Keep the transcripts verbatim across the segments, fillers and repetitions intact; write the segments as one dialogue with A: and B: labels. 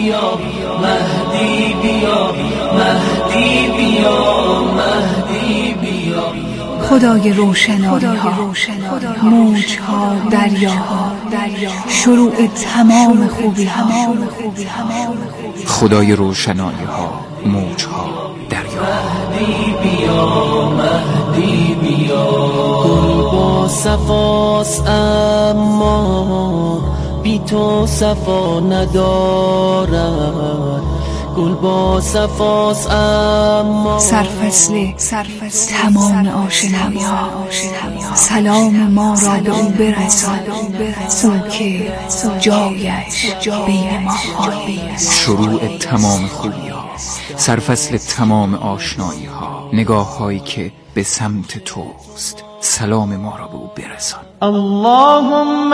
A: بیا مهدی بیا مهدی بیا مهدی بیا
B: خدای روشنایی ها موج ها دریا ها شروع تمام خوبی ها
C: خدای روشنایی ها موج ها دریا
A: مهدی بیا مهدی بیا گل با صفاست اما بی تو صفا ندارد گل با صفاست اما
B: سرفصل تمام آشنایی ها سلام ما را به او برسان او که جایش بین ما خالی
C: شروع تمام خوبی ها سرفصل تمام آشنایی ها نگاه هایی که به سمت توست سلام ما را به او برسان
A: اللهم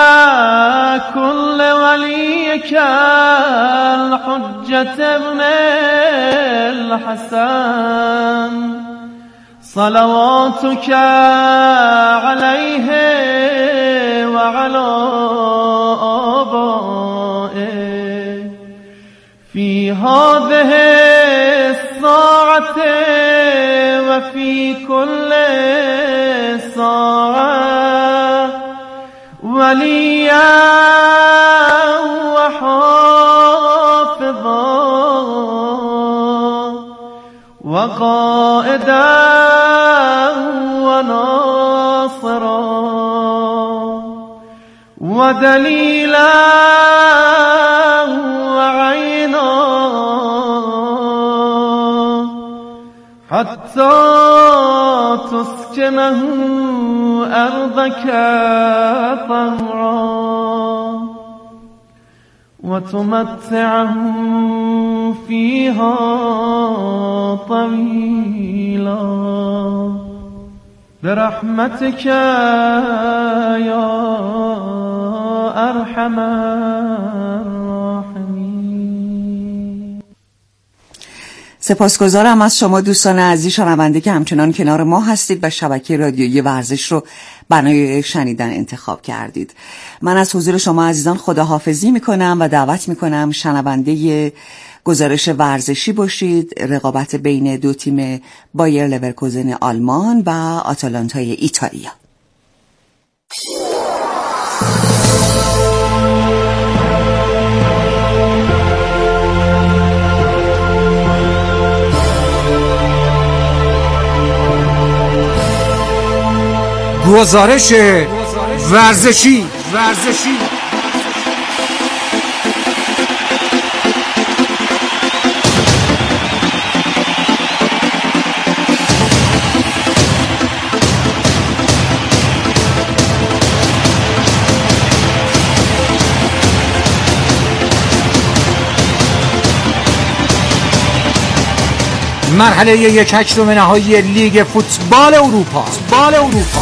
A: كل وليك الحجة ابن الحسن صلواتك عليه وعلى آبائه في هذه الساعة وفي كل ساعة وليا وحافظا وقائدا وناصرا ودليلا وعينا حتى تسكنه أرضك طهرا وتمتعه فيها طويلا برحمتك يا أرحم الراحمين.
D: سپاسگزارم از شما دوستان عزیز شنونده که همچنان کنار ما هستید و شبکه رادیویی ورزش رو برای شنیدن انتخاب کردید. من از حضور شما عزیزان خداحافظی میکنم و دعوت میکنم شنونده گزارش ورزشی باشید. رقابت بین دو تیم بایر لورکوزن آلمان و آتالانتای ایتالیا.
C: گزارش ورزشی ورزشی مرحله یک هشتم نهایی لیگ فوتبال اروپا فوتبال اروپا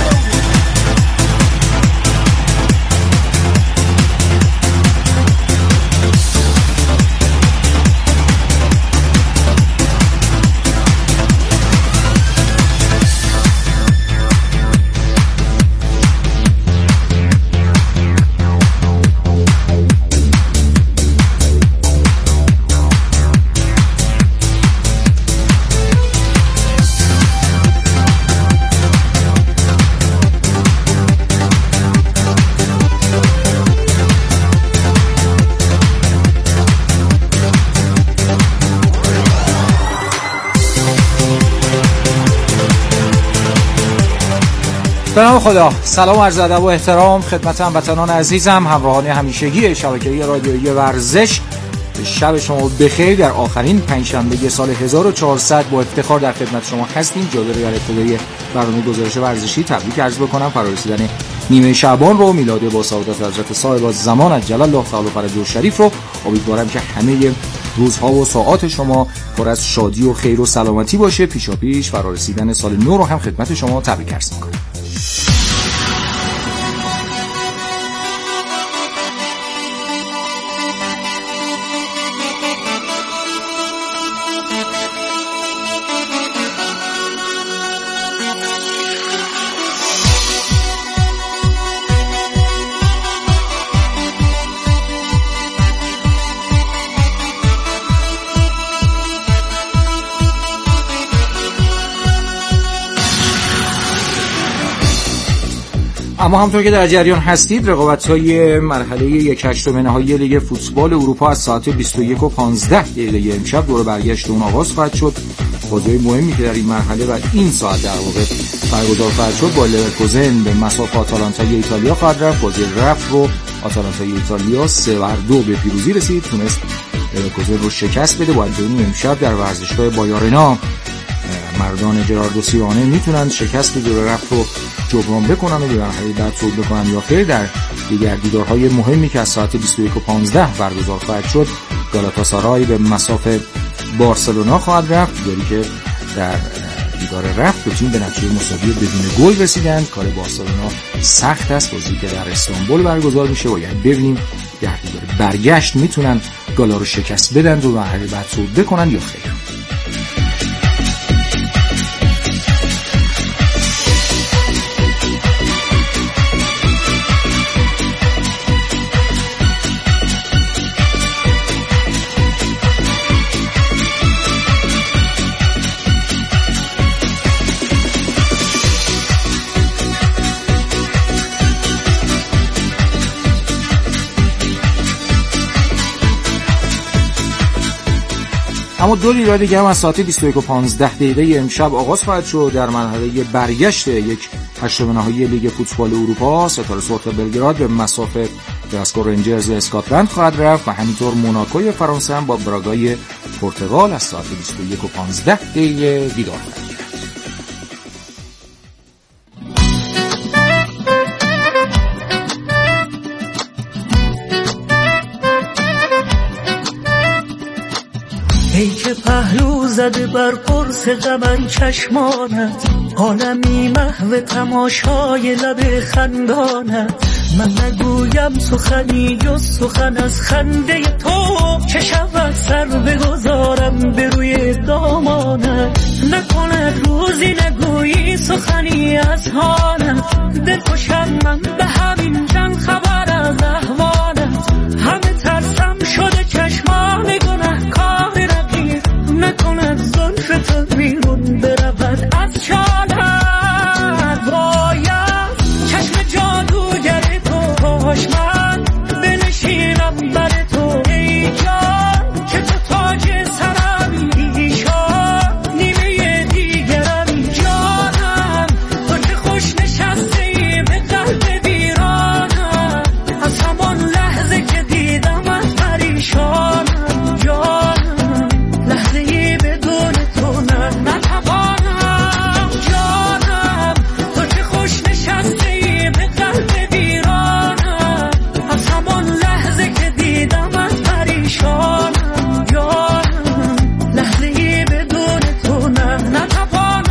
C: به نام خدا. سلام عرض ادب و احترام خدمت هموطنان عزیزم، همراهان همیشگی شبکه رادیویی ورزش. شب شما بخیر. در آخرین پنجشنبه سال هزار و چهارصد با افتخار در خدمت شما هستیم. جالب در ابتدای برنامه گزارش ورزشی تبریک عرض بکنم فرارسیدن نیمه شعبان رو، میلاد با سعادت حضرت صاحب الزمان عجل الله تعالی فرجه الشریف رو. امیدوارم که همه روزها و ساعات شما پر از شادی و خیر و سلامتی باشه. پیشاپیش فرارسیدن سال نو رو هم خدمت شما تبریک عرض می‌کنم. اما همونطور که در جریان هستید رقابت‌های مرحله یک هشتم نهایی لیگ فوتبال اروپا از ساعت بیست و یک و پانزده دقیقه امشب دور برگشت اون آغاز خواهد شد. بازی مهمی که در این مرحله و این ساعت در واقع برگزار خواهد شد با لورکوزن به مساف آتالانتای ایتالیا خواهد رفت. بازی رفت رو آتالانتای ایتالیا سه بر دو به پیروزی رسید، تونست لورکوزن رو شکست بده. با انجام امشب در ورزشگاه بایارنا مردان جراردو سیوانه میتونن شکست دور رفت رو جبران بکنن و به مرحله بعد صعود بکنن یا خیر. در دیگر دیدارهای مهمی که از ساعت بیست و یک و پانزده برگزار خواهد شد گالاتاسارای به مساف بارسلونا خواهد رفت، دیداری که در دیدار رفت دو تیم به نتیجه مساوی بدون گل رسیدند. کار بارسلونا سخت است، بازی که در استانبول برگزار میشه و یعنی ببینیم در دیدار برگشت میتونن گالا رو شکست بدن و مرحله بعد صعود بکنن یا خیر. اما دو دیدار دیگه هم از ساعت بیست و یک و پانزده دقیقه امشب آغاز خواهد شد. در مرحله برگشت یک هشتم نهایی لیگ فوتبال اروپا ستاره سرخ بلگراد به مساف گلاسگو رنجرز اسکاتلند خواهد رفت و همینطور موناکوی فرانسه هم با براگای پرتغال از ساعت بیست و یک و پانزده دقیقه دیدار خواهد کرد.
E: ای که پهلو زده بر قرص غمن چشمانت، عالمی محو تماشای لب خندانت. من نگویم سخنی جز سخن از خنده تو، چه شود سر بگذارم به روی دامانت. نکند روزی نگویی سخنی از حالت، دل کشم من به همین جن خبر از احوالت. همه ترسم شده چشمان گناه کار رقیب، نکند زلف تو بیرون برود از چالت. باید چشم جادوگر تو کاش من بنشینم بر تو ای جان، که تو تاج سرمی ایشان نیمه دیگرمی. جانم تو که خوش نشسته ای به قلب ویرانم، از همان لحظه که دیدم از پریشانم. جانم لحظه ای بدون تو نه نتوانم. جانم تو که خوش نشسته ای به قلب ویرانم، از همان لحظه که دیدم از پریشانم. جانم لحظه ای بدون تو نه نتوانم.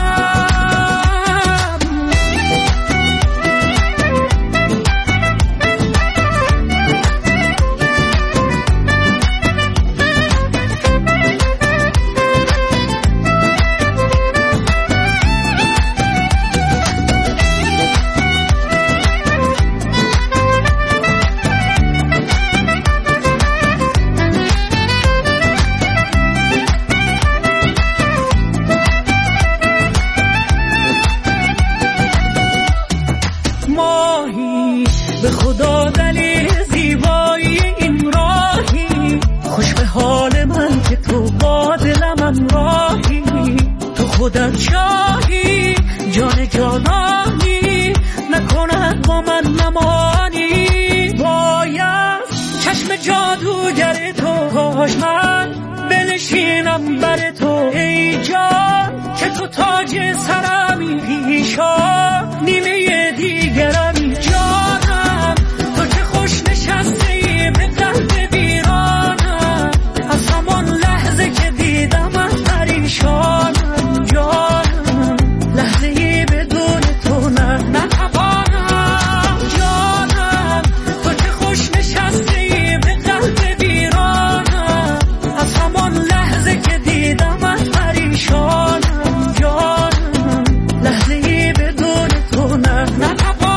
E: ماهی به خدا دلیل زیبایی این راهی، خوش به حال من که تو با دلم راهی. تو خودت شاهی جان جانانی، نکند با من نمانی. باید چشم جادوگر تو کاش من بنشینم بر تو ای جان، که تو تاج سرمی پیشان نیمه دیگرمی. جانم تو که خوش نشسته ای به قلب ویرانم، از همان لحظه که دیدم از پریشانم. جانم لحظه ای بدون تو نه نتوانم. جانم تو که خوش نشسته ای به قلب ویرانم، از همان لحظه که دیدم از پریشانم. جانم لحظه ای بدون تو نه نتوانم.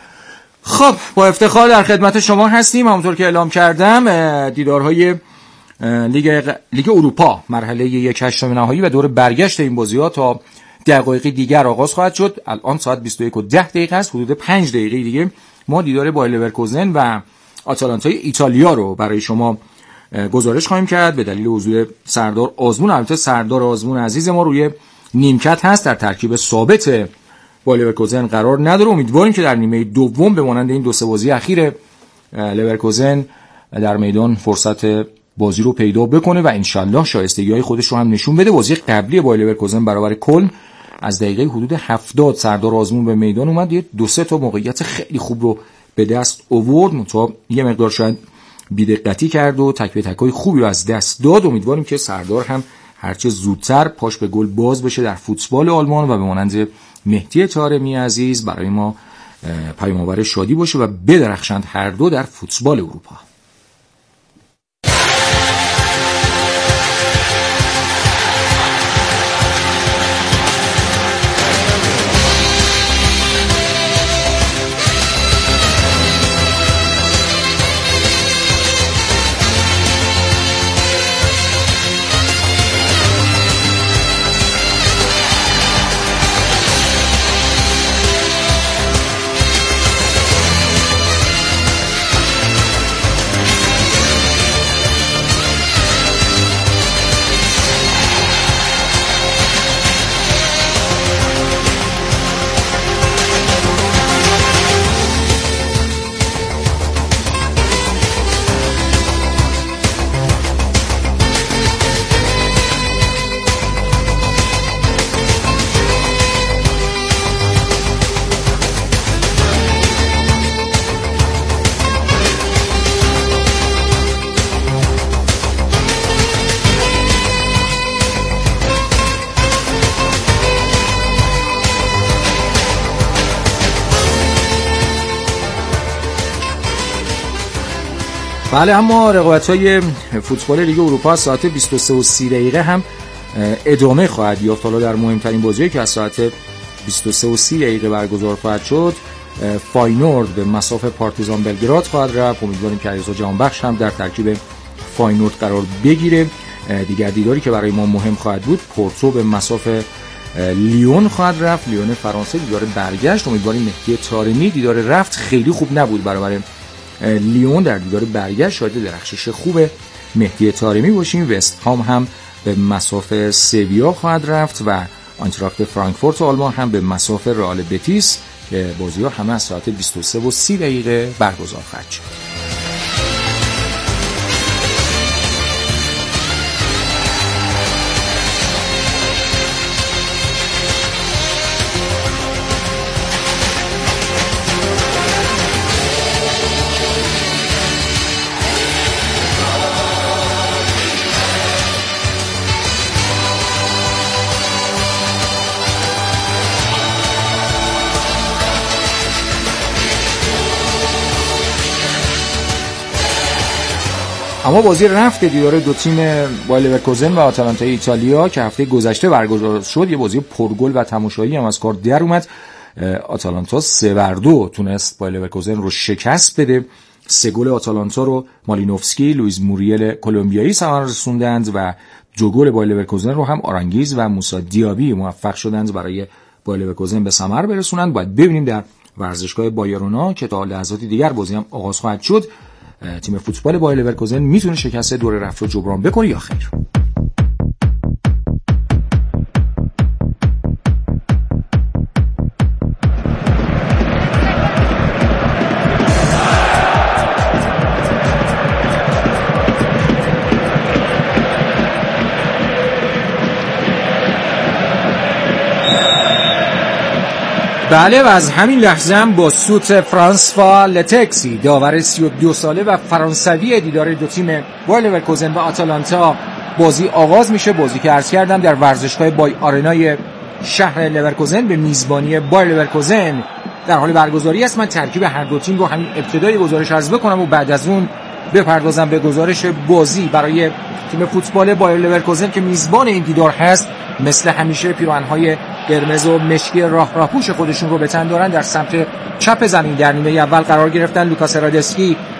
C: خب با افتخار در خدمت شما هستیم. همونطور که اعلام کردم دیدارهای لیگ لیگ اروپا مرحله یک هشتم نهایی و دور برگشت این بازی‌ها تا دقایق دیگر آغاز خواهد شد. الان ساعت بیست و یک و ده دقیقه است. حدود پنج دقیقه دیگه ما دیدار بایر لورکوزن و آتالانتای ایتالیا رو برای شما گزارش خواهیم کرد به دلیل حضور سردار آزمون. البته سردار آزمون عزیز ما روی نیمکت هست، در ترکیب ثابت بایر لورکوزن قرار نداره. امیدواریم که در نیمه دوم به مانند این دو سه بازی اخیر لورکوزن در میدان فرصت بازی رو پیدا بکنه و انشالله شایستگی‌های خودش رو هم نشون بده. بازی قبلی بایر لورکوزن برابر کلن از دقیقه حدود هفتاد سردار آزمون به میدان اومد، یه دو سه تا موقعیت خیلی خوب رو به دست آورد، تا یه مقدار شاید بی‌دقتی کرد و تک به تکای خوبی رو از دست داد. امیدواریم که سردار هم هرچه زودتر پاش به گل باز بشه در فوتبال آلمان و به مانند مهدی طارمی عزیز برای ما پیام‌آور شادی باشه و بدرخشند هر دو در فوتبال اروپا. بله، اما رقابت‌های فوتبال لیگ اروپا ساعت بیست و سه و سی دقیقه هم ادامه خواهد یافت. حالا در مهمترین بازی که از ساعت بیست و سه و سی دقیقه برگزار خواهد شد، فاینورد به مصاف پارتیزان بلگراد خواهد رفت. امیدواریم که علیرضا جهانبخش هم در ترکیب فاینورد قرار بگیره. دیگر دیداری که برای ما مهم خواهد بود، پورتو به مصاف لیون خواهد رفت. لیون فرانسه دیدار برگشت. امیدواریم مهدی طارمی دیدار رفت خیلی خوب نبود برای لیون، در دیدار برگشت شاهد درخشش خوب مهدی طارمی باشیم. وست هام هم به مصاف سویا خواهد رفت و آینتراخت فرانکفورت آلمان هم به مصاف رئال بتیس که بازی‌ها همه از ساعت بیست و سه و سی دقیقه برگزار خواهد شد. اما بازی رفت دیدار دو تیم بایر لورکوزن و آتالانتای ایتالیا که هفته گذشته برگزار شد، یه بازی پرگل و تماشایی هم از کار در اومد. آتالانتا سه بر دو تونست بایر لورکوزن رو شکست بده. سه گل آتالانتا رو مالینوفسکی، لوئیس موریل کلمبیایی ثمر رسوندند و دو گل بایر لورکوزن رو هم آرانگیز و موسی دیابی موفق شدند برای بایر لورکوزن به ثمر برسونند. باید ببینیم در ورزشگاه بایرونا که تا لحظات دیگر بازی هم آغاز خواهد شد، تیم فوتبال بایر لورکوزن میتونه شکست دور رفت رو جبران بکنه یا خیر. بله، و از همین لحظه هم با سوت فرانسوا لتکسی داور سی و دو ساله و فرانسوی دیدار دو تیم بایر لورکوزن و آتالانتا بازی آغاز میشه. بازی که عرض کردم در ورزشگاه بای آرنای شهر لورکوزن به میزبانی بایر لورکوزن در حال برگزاری است. من ترکیب هر دو تیم رو همین ابتدای گزارش عرض بکنم و بعد از اون بپردازم به گزارش بازی برای تیم فوتبال بایر لورکوزن که میزبان این دیدار هست. مثل همیشه پیراهن‌های قرمز و مشکی راه راهپوش خودشون رو به تن دارن. در سمت چپ زمین در نیمه اول قرار گرفتن لوکاس رادسکی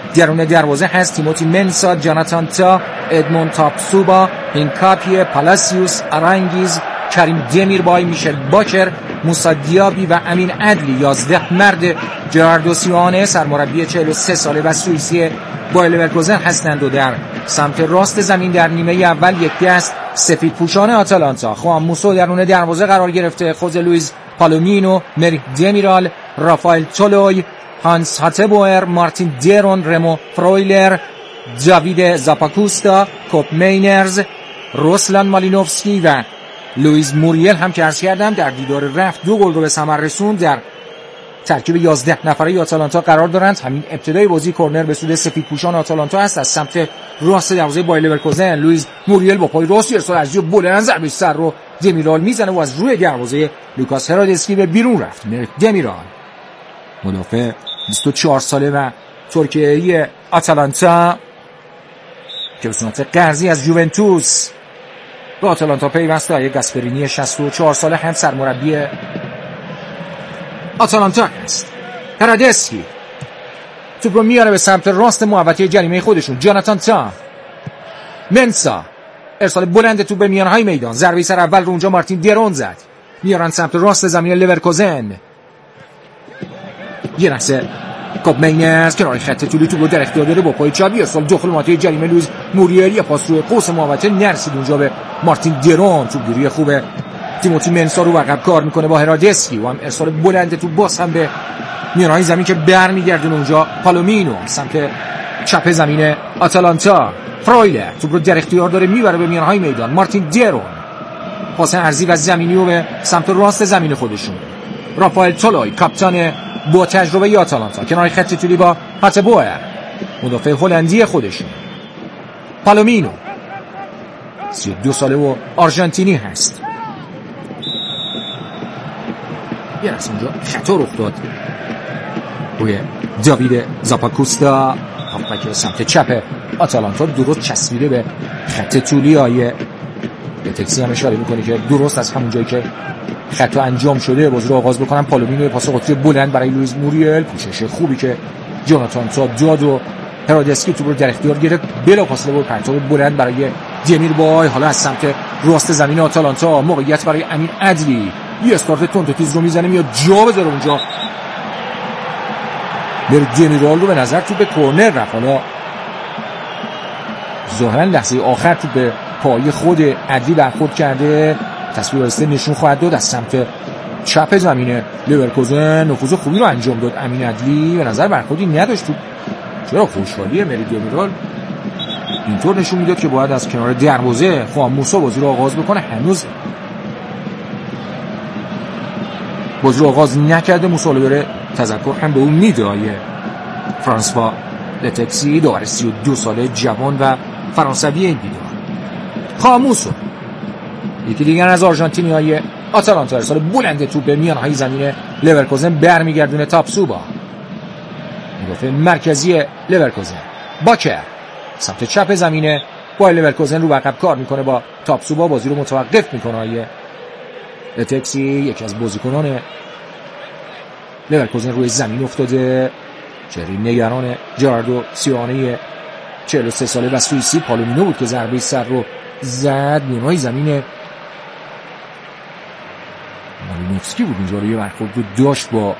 C: درون دروازه هست تیموتی منسا، جاناتان تا، ادمون تاپسوبا، هینکاپی، پالاسیوس، آرانگیز، کریم دمیربای، میشل باکر، موسی دیابی و امین عدلی. یازده مرد جراردو سیمئونه سرمربی چهل و سه ساله و سوئیسی بایر لورکوزن هستند و در سمت راست زمین در نیمه اول یک دست سفید پوشان آتالانتا خوان موسو درون دروازه قرار گرفته، خوزه لوئیز پالومینو، مری دمیرال، رافائل تولوی، هانس هاتبوئر، مارتین دیرون، رمو فرویلر، داوید زاپاکوستا، کوپ مینرز، روسلان مالینوفسکی و لوئیز موریل هم که عرض کردم در دیدار رفت دو گل رو به ثمر رسوند در ترکیب یازده نفره آتالانتا قرار دارند. همین ابتدای بازی کرنر به سود سفیدپوشان آتالانتا است از سمت راست دروازه بایر لورکوزن. لوئیز موریل با پای راست ارسال عزیز بلند ضربه سر رو دمیرال میزنه و از روی دروازه لوکاس هرادسکی به بیرون رفت. دمیرال مدافع بیست و چهار ساله و ترکیه‌ای آتالانتا که به صورت قرضی از یوونتوس به آتالانتا پیوسته. آیه گاسپرینی شصت و چهار ساله هم سرمربی آتالانتا است. هرادسکی توپ رو میاره به سمت راست محوطه جریمه خودشون. جاناتان تا، منسا، ارسال بلند توپ به میانهای میدان، ضربه سر اول رو اونجا مارتین دیرون زد، میارن سمت راست زمین لورکوزن. یه لحظه کوپ مینرز کنار خط طولی توپ رو در اختیار داره با پای چپ ارسال داخل محوطه جریمه. لوئیز موریل یه پاس روی قوس محوطه نرسید اونجا به مارتین دیرون. توپگیری خوبه تیموتی منسا رو عقب کار میکنه با هرادسکی و هم ارسال بلند تو باز هم به میانهای زمین که برمیگردونه اونجا پالومینو سمت چپ زمین آتالانتا. فرویلر توپ رو در اختیار داره میبره به میانهای میدان. مارتین دیرون پاس عرضی و زمینی رو به سمت راست زمین خودشون. رافائل تولوی کاپیتان با تجربه آتالانتا کنار خط طولی با هاتبوئر مدافع هلندی خودشون. پالومینو سی و دو ساله و آرژانتینی هست. یه رسم اونجا خطا رخ داد روی داوید زاپاکوستا هافبک سمت چپ آتالانتا. درست چسبیده به خط طولی های به تکسی هم اشاره میکنه که درست از همون جایی که خطا انجام شده بازی رو آغاز بکنن. پالومینو پاس قطری بلند برای لوئیز موریل، پوشش خوبی که جاناتان تا داد و هرادسکی توپ رو در اختیار گرفت، بلا فاصله بود پرتاب بلند برای دمیربای. حالا از سمت راست زمین آتالانتا موقعیت برای امین عدلی، یه استارت تند و تیز رو میزنه میاد جا بذاره اونجا. بر دمیرال رو به نظر توپ به کرنر رفت. حالا ظاهرا لحظه آخر توپ به پای خود عدلی برخورد کرده. تصویر رسته نشون خواهد داد از سمت چپ زمین لورکوزن. نفوذ خوبی رو انجام داد امین عدلی، به نظر برخوردی نداشت. توپ چرا خوشحالی مری دمیرال اینطور نشون میداد که باید از کنار دروازه خوان موسو بازی رو آغاز بکنه. هنوز بازی رو آغاز نکرده. موسو بره تذکر هم به اون میده. فرانسوا لتکسی داور سی و دو ساله جوان و فرانسوی این دیدار. خوان موسو یکی دیگر از آرژانتینی های آتالانتا ارسال بلند توپ به میانهای زمین لورکوزن برمیگردونه. تاپسوبا مدافع مرکزی لورکوزن. باکر سمت چپ زمین بایر لورکوزن رو عقب کار میکنه با تاپسوبا بازی رو متوقف میکنه. های لتکسی یکی از بازیکنان لورکوزن روی زمین افتاده. چهره نگران جراردو سیمئونه چهل و سه ساله و سوئیسی. پالومینو بود که ضربه سر رو زد. میانهای زمین مالینوفسکی بود اینجا روی برخورد رو داشت با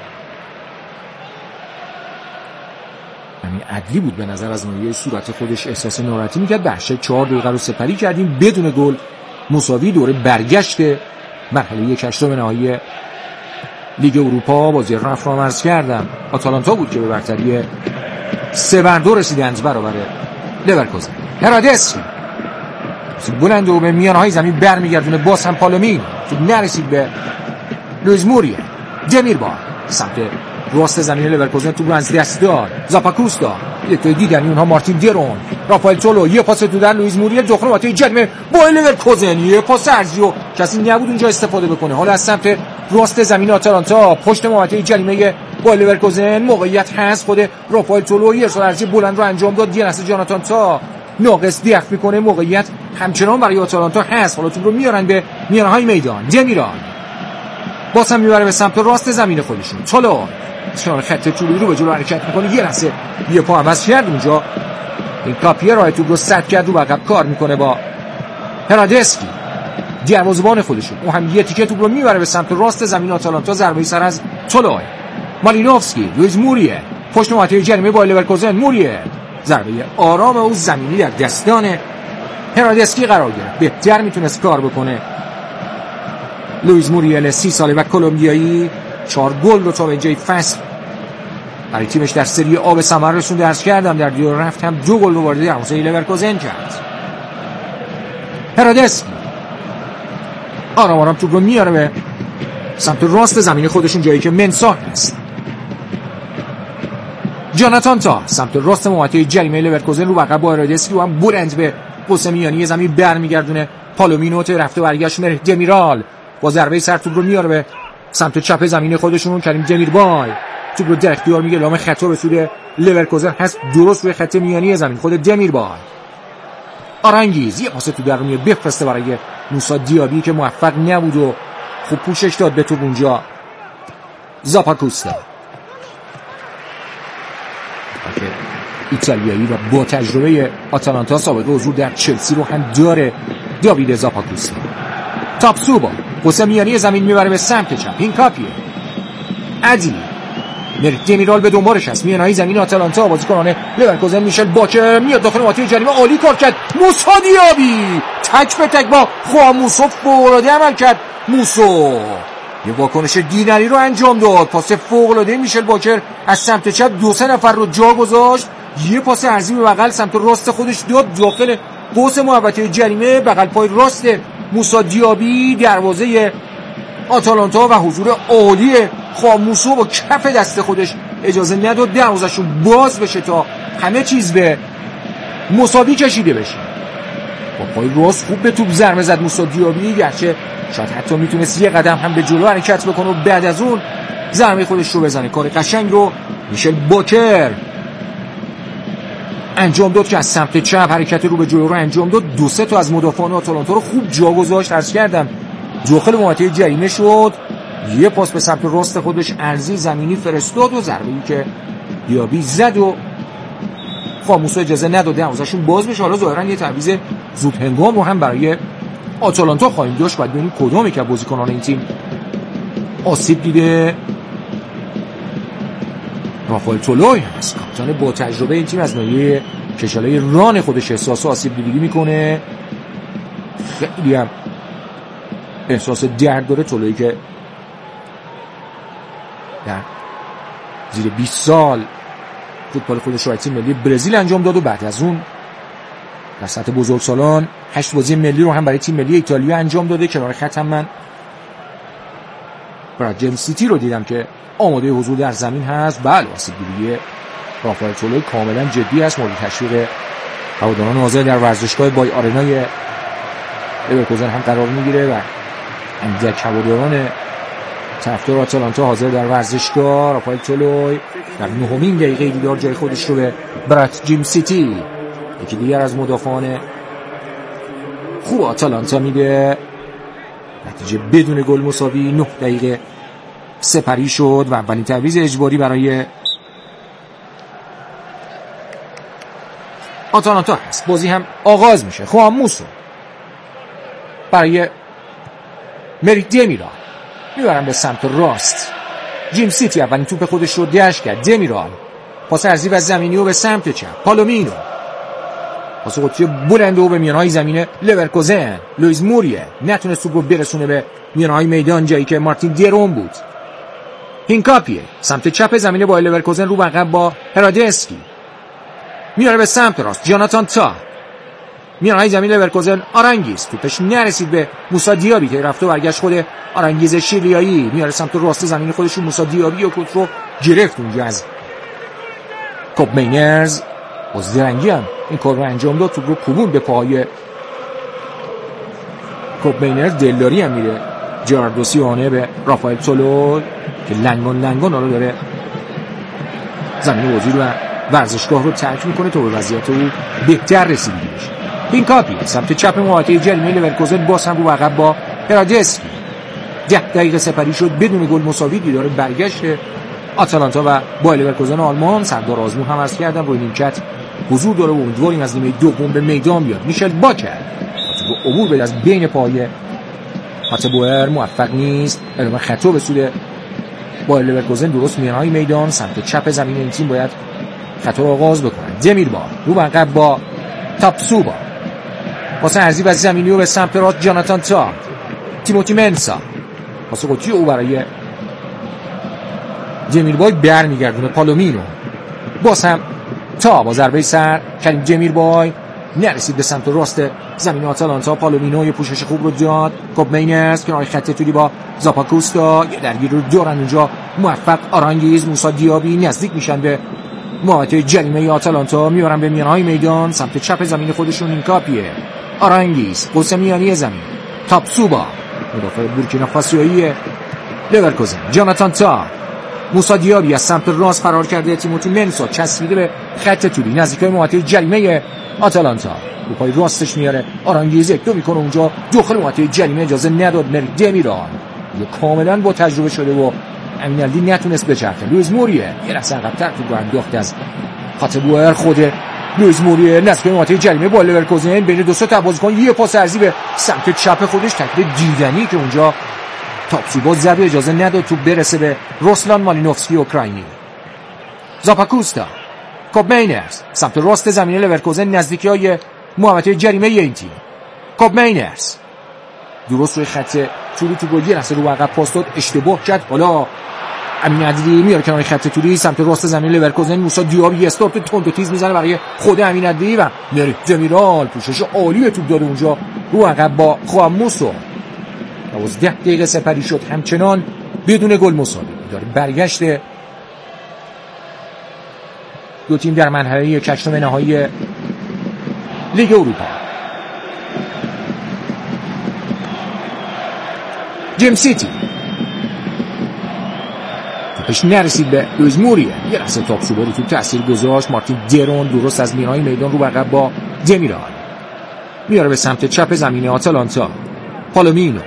C: همین عدلی بود. به نظر از ناحیه صورت خودش احساس ناراحتی میکرد. به هشت چهار دقیقه رو سپری کردیم بدون گل، مساوی. دوره برگشت مرحله یک هشتم نهایی لیگ اروپا. بازی رفت رو عرض کردم آتالانتا بود که به برتری سه بر دو رسیدند برابر لورکوزن. هرادسکی بلند و به میانهای زمین برمیگردونه. باز هم پالومین تو نرسید به لوئیز موریل. دمیربای سمت راست زمین لورکوزن تو از دست داد. زاپاکوستا یک توی دیدنی اونها مارتین دیرون. رافائل تولو یه پاس تو در لوئیز موریل داخل محوطه جریمه با لورکوزن. یه پاس ارزی و کسی نبود اونجا استفاده بکنه. حالا از سمت راست زمین آتالانتا پشت محوطه جریمه با لورکوزن موقعیت هست. خود رافائل تولو یه ارسال ارزی بلند رو انجام داد. یه لحظه جاناتان تا ناقص دفع میکنه. موقعیت همچنان برای آتالانتا هست. حالا توپ رو میارن به میانهای میدان. دمیرال باز هم میبره به سمت راست زمین خودشون. تولو چون خط طولانی رو به جلو حرکت میکنه، یه لحظه یه پا عوض کرد اونجا. این کاپیه راه توپ رو سد کرد، رو عقب کار میکنه با هرادسکی دروازه‌بان خودشون. اون هم یه تیکه توپ رو میبره به سمت راست زمین آتالانتا. ضربه سر از تولوی. مالینوفسکی، لوئیز موریه پشت محوطه جریمه با لورکوزن. موریه ضربه آرام او زمینی در دستان هرادسکی قرار گرفت. بهتر میتونست کار بکنه لوئیز موریه، سی ساله و کلمبیایی. چهار گل رو تا به اینجای فصل برای تیمش در سری آ به ثمر رسوند. درس کردم در دیو رفت هم دو گل رو وارد دروازه لورکوزن کرد. هرادسکی آرام آرام توپ رو میاره به سمت راست زمین خودشون، جایی که منسا هست. جاناتان تا سمت راست محوطه جریمه لورکوزن رو عقب با هرادسکی و هم بلند به قوس میانی زمین برمیگردونه. پالومینو ته رفته برگشت مره دمیرال با ضربه سر توپ رو میاره به سمت چپ زمین خودشون. کریم دمیربای توپ رو در اختیار میگه، لام خطا به سود لورکوزن هست، درست روی خط میانی زمین. خود دمیربای آرانگیز یه پاس تو در رو میاد بفرسته برای موسی دیابی که موفق نبود و خوب پوشش داد به توپ اونجا. زاپاکوستا ایتالیایی و با تجربه آتالانتا سابقه حضور در چلسی رو هم داره. داوید زاپاکوستا تاپسوبا قوس میانی زمین میبره به سمت چپ. این کاپیه ادی مریت دمیرال به دنبالش هست. میانهای زمین آتالانتا بازیکنان لورکوزن. میشل باکر میاد داخل محوطه جریمه، عالی کار کرد موسی دیابی، تک به تک با خواه موسو فوق‌العاده عمل کرد. موسو یه واکنش دیگری رو انجام داد. پاس فوق‌العاده میشل باکر از سمت چپ دو سه نفر رو جا گذاشت. یه پاس عرضی به بغل سمت راست خودش داد داخل قوس محوطه جریمه، بغل پای راست موسی دیابی. دروازه آتالانتا و حضور عالی خاموسو با کف دست خودش اجازه نداد دروازه‌شون باز بشه تا همه چیز به مساوی کشیده بشه. با پای راست خوب به توپ ضربه زد موسی دیابی، گرچه شاید حتی میتونست یه قدم هم به جلو حرکت بکنه و بعد از اون ضربه خودش رو بزنه. کار قشنگ رو میشل باکر انجام داد که از سمت چپ حرکت رو به جلو رو انجام داد. دو سه تا از مدافعان آتالانتا رو خوب جا گذاشت. عرض کردم داخل محوطه جریمه شد، یه پاس به سمت راست خودش ارزی زمینی فرستاد و ضربه‌ای که دیابی زد و خاموسو اجازه نداد دروازه‌شون باز بشه. حالا ظاهرا یه تعویض زود هنگام رو هم برای آتالانتا خواهیم داشت. باید ببینیم کدومی که بازیکنان این تیم آسیب دیده. رافائل تولوی هست، کاپیتان با تجربه این تیم، از ناحیه کشاله ران خودش احساس آسیب دیدگی میکنه. خیلی هم احساس درد داره تولوی که در زیر بیست سال فوتبال خودش رو تیم ملی برزیل انجام داد و بعد از اون در سطح بزرگسالان هشت بازی ملی رو هم برای تیم ملی ایتالیا انجام داده. کنار خط هم من برادجم سیتی رو دیدم که آماده حضور در زمین هست. بله آسیب دیدگی رافائل تولوی کاملا جدی است، مورد تشویق هواداران حاضر در ورزشگاه بای آرنای لورکوزن هم قرار میگیره و اندک هواداران طرفدار آتالانتا حاضر در ورزشگاه. رافائل تولوی در نهمین دقیقه دیدار جای خودش رو به برادجم سیتی، یکی دیگر از مدافعان خوب آتالانتا، میده. نتیجه بدون گل مساوی. نه دقیقه سپری شد و اولین تعویض اجباری برای آتالانتا هست. بازی هم آغاز میشه. خواموسو برای مریت دمیرال میبرن به سمت راست. جیم سیتی اولین توپ خودش رو دشت کرد. دمیرال پاس عرضی و زمینی و به سمت چپ. پالومینو پاس قطبی بلند و به میانهای زمین لورکوزن. لوئیز موریه نتونست توپ رو برسونه به میانهای میدان جایی که مارتین دیرون بود. هینکاپیه سمت چپ زمین با لورکوزن رو عقب با هرادسکی میاره به سمت راست. جاناتان تا میانهای زمین لورکوزن. آرانگیز توپش نرسید به موسی دیابی که رفت و برگشت. خود آرانگیز شیلیایی میاره سمت راست زمین خودشون. موسی دیابی و توپ رو گرفت اونجا از کوب مینرز. باز درنگی هم این کار رو انجام داد، توپ رو کوبون به پاهای کوب مینرز. دلداری هم میره جراردو سیونه به رافائل تولوی که لنگان لنگان رو داره زمین بازی رو ورزشگاه رو ترک میکنه تا به وضعیت او بهتر رسیدگی بشه. این کاپی سمت چپ محوطه جریمه لورکوزن باز هم رو عقب با هرادسکی. ده دقیقه سپری شد بدون گل مساوی. دیدار برگشت آتالانتا و بایر لورکوزن آلمان. سردار آزمون هم عرض کردم روی نیمکت حضور داره و امیدواریم از نیمه دوم به میدان بیاد. میشل باکر عبور بده از بین پای هاتبوئر، موفق نیست. الان خطا به سود بایر لورکوزن درست میانهای میدان سمت چپ زمین این تیم باید خطا رو آغاز بکنن. دمیربار رو عقب با تاپسوبا، پاس عرضی و زمینی رو به سمت راست جاناتان تا تیموتی منسا، پاس قطعی او برای دمیربای برمیگردونه پالومینو، باز هم تا با ضربه سر کریم دمیربای نرسید به سمت راست زمین آتالانتا. پالومینو یه پوشش خوب رو داد. کوب مینرز کنار خط تولی با زاپاکوستا یه درگیر رو دارن اونجا. موفق آرانگیز، موسی دیابی نزدیک میشن به محوطه جریمه آتالانتا، میبرن به میانهای میدان سمت چپ زمین خودشون. این کاپیه آرانگیز، قوس میانی زمین تاپسوبا، مدافع بورکینافاسویی لورکوزن. جاناتان تا، موسی دیابی از سمت راست فرار کرده. تیموتی منسا چسبیده به خط طولی نزدیکای محوطه جریمه آتالانتا، رو پای راستش میاره. آرانگیز یک دو میکنه اونجا داخل محوطه جریمه، اجازه نداد مری دمیران، یه کاملا با تجربه شده و امینالدی نتونست بچرخه. لوئیس موریه یه لحظه عقب‌تر تو انداخت از هاتبوئر. خود لوئیس موریه نزدیک محوطه جریمه با لورکوزن بین دو تا بازیکن یه پاس عرضی به سمت چپ خودش، تکل دیدنی که اونجا تاپسوبا زد و اجازه نداد تو برسه به روسلان مالینوفسکی اوکراینی. زاپاکوستا، کوب مینرز سمت راست زمین لورکوزن نزدیکی های محوطه جریمه این تیم. کوب مینرز درست روی خط طولی تو گل، یه لحظه رو عقب پاس داد، اشتباه کرد. حالا امین عدلی میاره کنار خط طولی سمت راست زمین لورکوزن. موسی دیابی استارت تند و تیز میزنه برای خود امین عدلی و میاره دمیرال، پوشش عالی توپ داره اونجا رو عقب با خواموسو. دوازده دقیقه سپری شد، همچنان بدون گل مساوی. داره برگشت دو تیم در مرحله هشتم نهایی لیگ اروپا. جیم سیتی توپش نرسید به لوئیس موریه، یه لحظه تاپسوبا رو تو تاثیر گذاشت. مارتین درون درست از میانهای میدان رو عقب با دمیرال میاره به سمت چپ زمین آتالانتا. پالومینو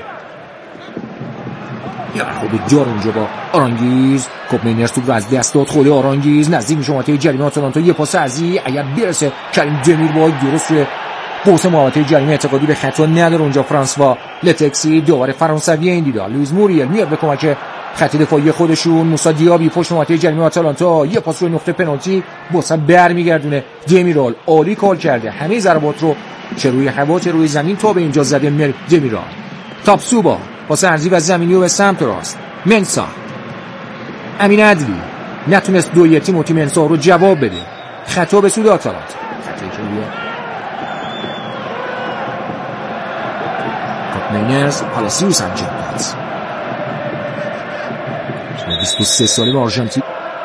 C: یا خود جار اونجا با آرانگیز. کوب مینرز تو از دست داد. خود آرانگیز نزدیک میشه محوطه جریمه آتالانتا، یه پاس عرضی اگر برسه کریم دمیربای درست روی قوس محوطه جریمه، اعتقادی به خطا نداره اونجا. فرانسوا لتکسی داور فرانسوی این دیدار. لوئیس موریل میاد به کمک خط دفاعی خودشون. موسی دیابی پشت محوطه جریمه آتالانتا، یه پاس روی نقطه پنالتی بازم برمیگردونه. دمیرال عالی کار کرده، همه ضربات رو چه روی هوا چه روی زمین تا به اینجا زده. مر دمیرال، تاپسوبا پاس عرضی و زمینی رو به سمت راست. منسا، امین عدلی نتونست دوی تیموتی منسا رو جواب بده. خطا به سود آتالانتا. خطایی که روی کوب مینرز پالاسیوس انجام داد. بیست و سه ساله به آرژانتین.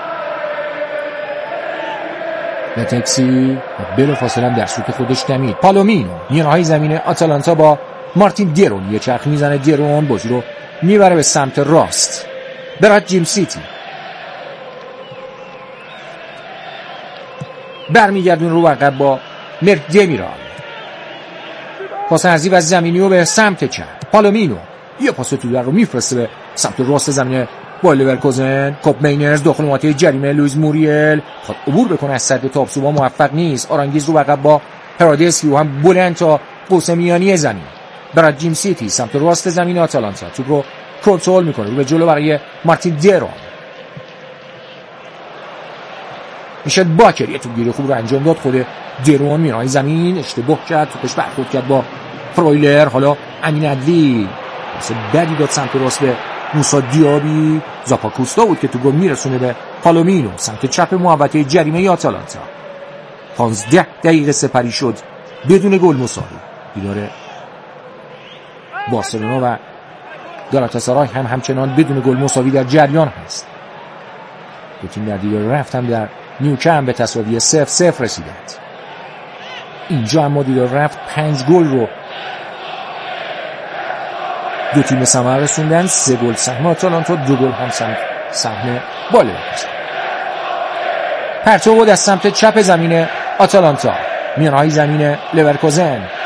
C: لتکسی بلا فاصله در سوت خودش دمید. پالومینو میانهای زمین آتالانتا با مارتین درون یه چرخ میزنه. درون بازی رو میبره به سمت راست. برات جیم سیتی برمیگردون رو عقب با مر دمیرال. پاس عرضی و زمینی رو به سمت چپ. پالومینو یه پاس تو در رو میفرسته به سمت راست زمین بایر لورکوزن. کوب مینرز داخل محوطه جریمه. لوئیس موریل خود عبور بکنه از سد تاپسوبا، موفق نیست. آرانگیز رو عقب با پرادسکی و هم بلند تا قوس میانی زمین. برات جیم سیتی سمت راست زمین آتالانتا توپ رو کنترل میکنه، رو به جلو برای مارتین درون. میشه باکر یه توپگیری خوب رو انجام داد. خود درون میانهای زمین اشتباه کرد، توپش برخورد کرد با فرویلر. حالا امین عدلی واسه بدی داد سمت راست به موسی دیابی. زاپاکوستا بود که تو گل میرسونه به پالومینو سمت چپ محوطه جریمه آتالانتا. پانزده دقیقه سپری شد بدون گل مساوی. دیدار بارسلونا و گالاتاسارای هم همچنان بدون گل مساوی در جریان هست. دو تیم در دیدار رفتن در نیوکمپ به تساوی صفر صفر رسیدند. اینجا اما دیدار رفت پنج گل رو دو تیم ثمر رسوندن. سه گل سهم آتالانتا، دو گل هم سهم بایر لورکوزن. پرتو بود از سمت چپ زمین آتالانتا، میانهای زمین لورکوزن.